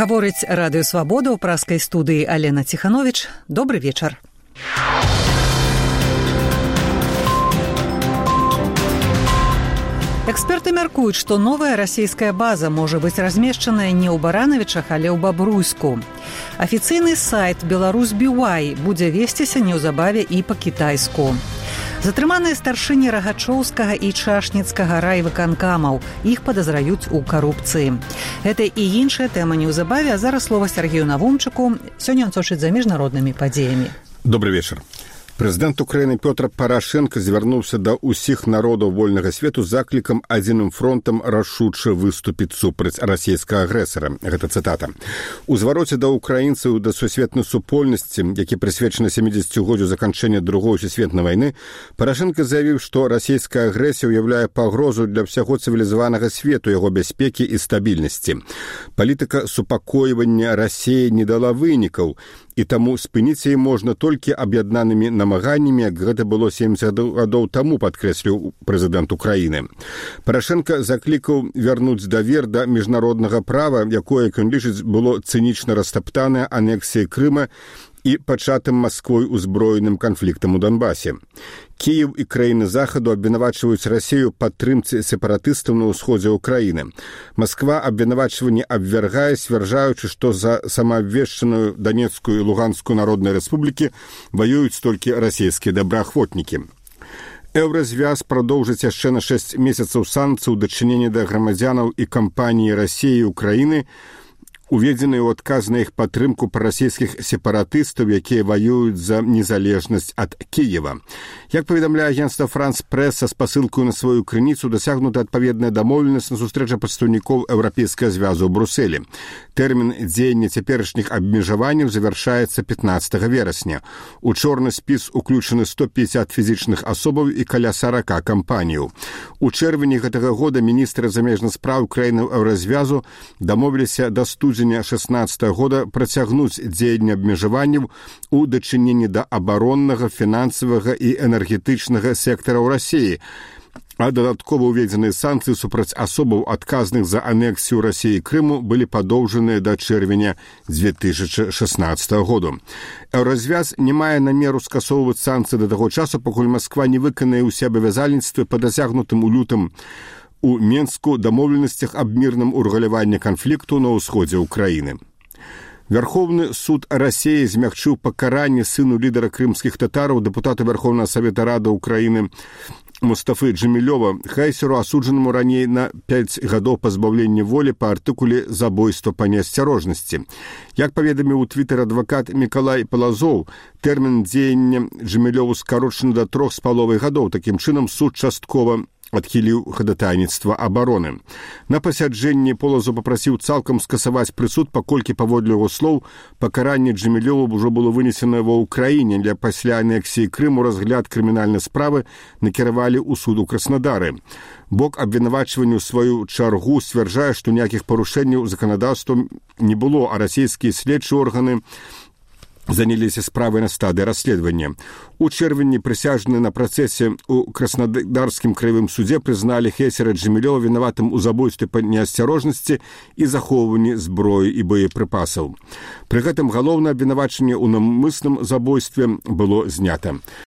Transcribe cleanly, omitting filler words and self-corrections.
Гаворыць Радыё Свабода ў праскай студыі Алена Ціхановіч. Добры вечар. Эксперты мяркуюць, што новая расійская база можа быць размешчаная не ў Баранавічах, але ў Бабруйску. Афіцыйны сайт «Беларусь BY» будзе весціся неўзабаве і па-кітайску. Затрыманыя старшыні Рагачоўскага і Чашніцкага райвыканкамаў. Іх падазраюць у карупцыі. Гэта і іншая тэма неўзабаве, а зараз слова Сергею Навумчыку. Сёння ён сочыць за міжнароднымі падзеямі. Добрый вечар. Прэзідэнт Украіны Пётр Парашенко звярнуўся да ўсіх народаў вольнага свету з заклікам адзіным фронтам рашуча выступіць супраць расійскага агрэсара. Гэта цытата. У звароце да украінцаў да сусветнай супольнасці, які прысвечаны 70-годдзю заканчэння Другой сусветнай вайны, Парашенко заявіў, што расійская агрэсія ўяўляе пагрозу для ўсяго цывілізаванага свету, яго бяспекі і стабільнасці. Палітыка супакойвання Расіі не дала вынікаў, і таму спыніць яе можна толькі аб'яднанымі намаганнямі, як гэта было 70 гадоў таму, падкрэсліў прэзідэнт Украіны. Парашенко заклікаў вярнуць давер да міжнароднага права, якое, як ён лічыць, было цынічна растаптанае анексіяй Крыма і пачатым Масквой узброеным канфліктам у Донбасе. Кіеў і краіны Захаду абвінавачваюць Расію падтрымцы сепаратыстаў на ўсходзе Украіны. Масква абвінавачванне абвяргае, сцвярджаючы, што за самаабвешчаную Донецкую і Луганскую народныя рэспублікі ваююць толькі расійскія добраахвотнікі. Еўразвяз прадоўжыць яшчэ на 6 месяцаў санкцый у дачыненні да грамадзянаў і кампаніі Расіі і Украіны, уведзеныя ў адказ на іх падтрымку прарасійскіх сепаратыстаў, якія ваююць за незалежнасць ад Кіева. Як паведамляе агенцтва «Франс Прэс», са спасылкаю на сваю крыніцу дасягнута адпаведная дамоўленасць на сустрэчы прадстаўнікоў Еўрапейскага звязу ў Брусэлі. Тэрмін дзеяння цяперашніх абмежаванняў завяршаецца 15 верасня. У чорны спіс уключаны 150 фізічных асобаў і каля 40 кампаніяў. У чэрвені гэтага года міністры замежных спраў краінаў Еўразвязу дамовіліся да студзеня 16 года працягнуць дзеянне абмежаванняў у дачыненні да абароннага, фінансавага і энергетычнага сектараў Расіі, а дадаткова ўведзеныя санкцыі супраць асобаў, адказных за анексію Расіі Крыму, былі падоўжаныя да чэрвеня 2016 году. Еўразвяз не мае намеру скасоўваць санкцыі да таго часу, пакуль Масква не выканае ўсе абавязальніцтвы па дасягнутым у лютым у Менску дамоўленасцях аб мірным урэгуляванні канфлікту на ўсходзе Украіны. Верховны суд Расіі змягчыў пакаранне сыну лідара крымскіх татараў, дэпутата Верховнага Савета Рады Украіны Мустафы Джамілёва, хайсеру, асуджанаму раней на 5 гадоў пазбаўлення волі па артыкуле «Забойства па неасцярожнасці». Як паведаміў у твітэр адвакат Мікалай Палазоў, тэрмін дзеяння Джамілёву скарочаны да 3,5 гадоў. Такім чынам суд часткова адхіліў хадатайніцтва абароны. На пасяджэнні Полазу папрасіў цалкам скасаваць прысуд, паколькі, паводле яго слоў, пакаранне Джамілёву ўжо было вынесена ва ўкраіне. Для пасля анексіі Крыму разгляд крымінальнай справы накіравалі ў суд у Краснадары. Бок абвінавачвання ў сваю чаргу сцвярджае, што ніякіх парушэнняў заканадаўства не было, а расійскія следчыя органы заняліся справай на стадыі расследавання. У чэрвені прысяжныя на працэсе ў Краснодарскім краявым судзе прызналі Хейсера Джамілёва вінаватым у забойстве па неасцярожнасці і захоўванні зброі і боепрыпасаў. Пры гэтым галоўнае абвінавачанне ў наўмысным забойстве было знята.